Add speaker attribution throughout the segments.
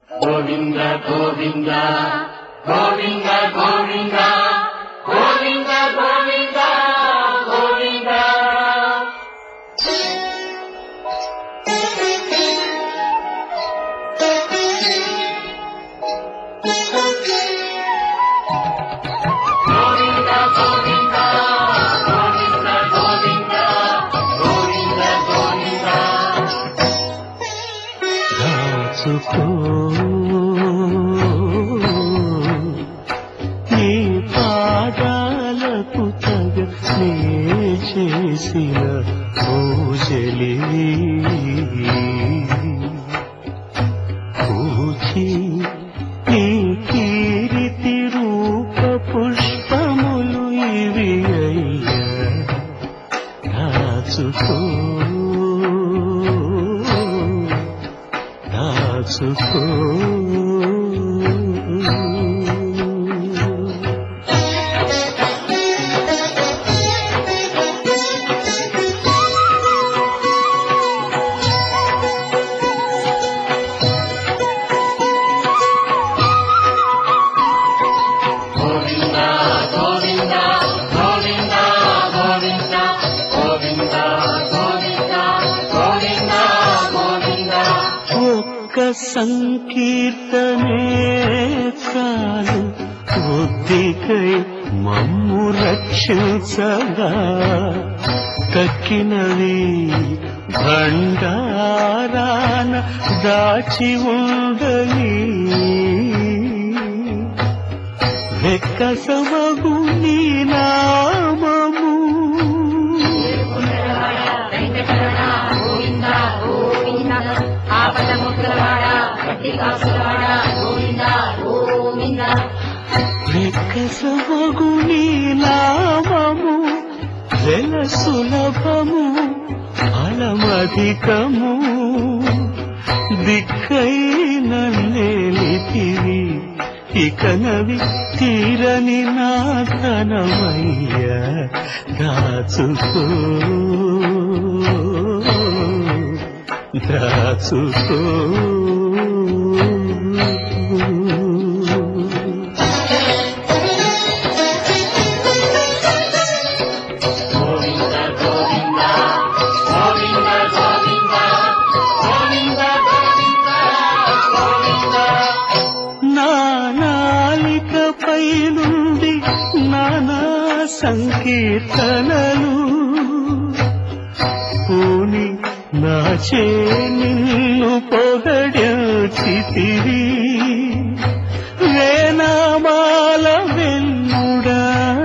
Speaker 1: గోవింద గోవింద గోవింద గోవింద గోవింద గోవింద గోవింద.
Speaker 2: నీ పాదాలకు తగ నే చేసిన పూజలి పూజి నీ కీర్తి రూప పుష్పములు ఇవి అయ్యా దాచుకో దాచుకో. సంకీర్తనే చాలు బుద్ధికై మమ్ము రక్షించగా తక్కినవి భండారాన దాచి ఉండని వెక్కసమగు నీ నామము వెక్కసమగు నీ నామము వెల సులభము ఫలమధికము దిక్కైన నేలితివి ఇకనవి తీరని నా ధనమయ్య దాచుకో దాచుకో. నానాలికపై నుండి నానా సంకీర్తనలు పూని నాచే నిన్ను పొగడచితివి వేనామాల వెన్నుడా.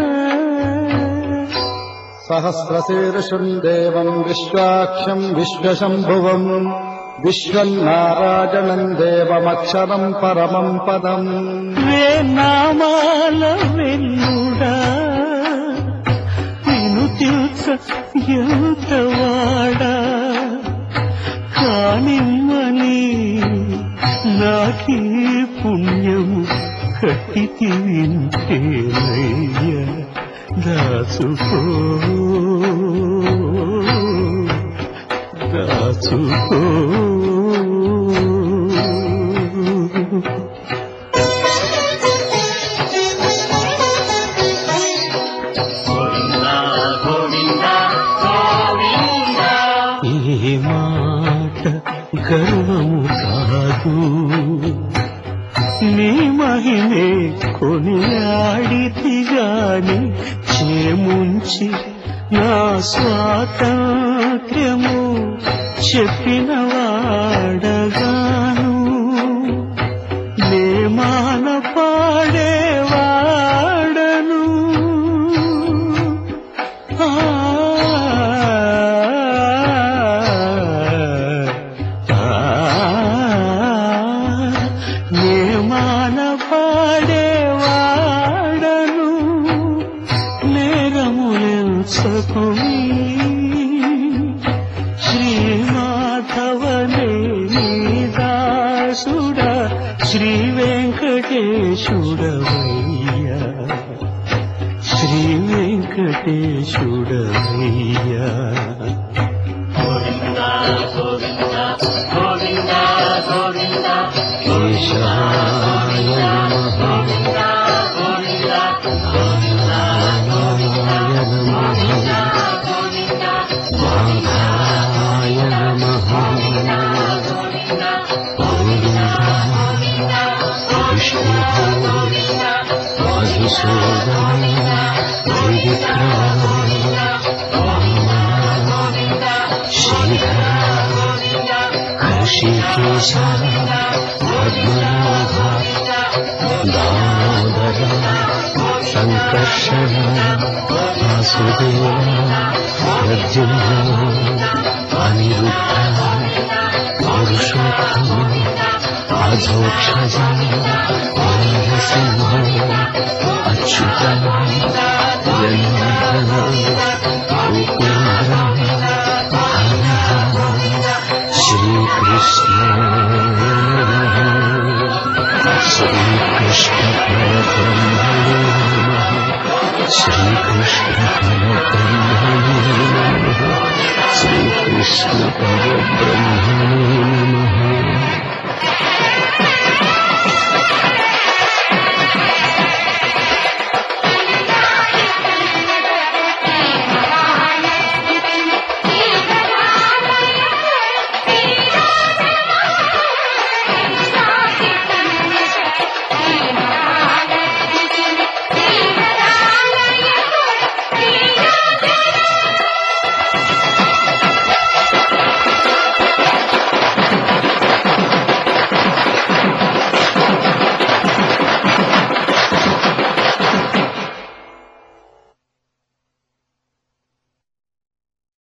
Speaker 3: సహస్రశీర్షం దేవం విశ్వాక్షం విశ్వశంభువం విశ్వన్నారాయణం దేవమక్షరం పరమం పదం.
Speaker 2: వేనామాల వెన్నుడా నిన్ను తీర్చ ఎంతవాడా కానిమ్మని నాకీ పుణ్యము కట్టితి వింటేనయ్య దాచుకో దాచుకో. ఈ మాట గర్వము కాదు నీ మహిమే కొనియాడితిగాని చేముంచి నా స్వాతంత్ర్యము చెప్పిన వాడగాను నే మాన పాడేవాడను. నే మాన పాడేవాడను నేరములెంచకుని శ్రీమాధవనే నీ దాసుడా శ్రీ వెంకటేశుడవయ్యా శ్రీ వెంకటేశుడవయ్యా.
Speaker 1: గోవింద గోవింద గోవింద గోవింద.
Speaker 2: ఈశాయ నమః నారాయణాయ నమః మాధాయ నమః విష్ణు మధుసూదన త్రివిక్రమ శ్రీధర హృషికేశ పద్మనాభ దామోదర సంకర్షణ వాసుదేవ ప్రద్యుమ్న అనిరుద్ధ పురుషోత్తమ అధోక్షజ నరసింహ అచ్యుత జనార్దన ఉపేంద్ర హర శ్రీకృష్ణ శ్రీకృష్ణ పరబ్రహ్మణే నమః శ్రీకృష్ణ పరబ్రహ్మణే నమః శ్రీకృష్ణ పరబ్రహ్మణే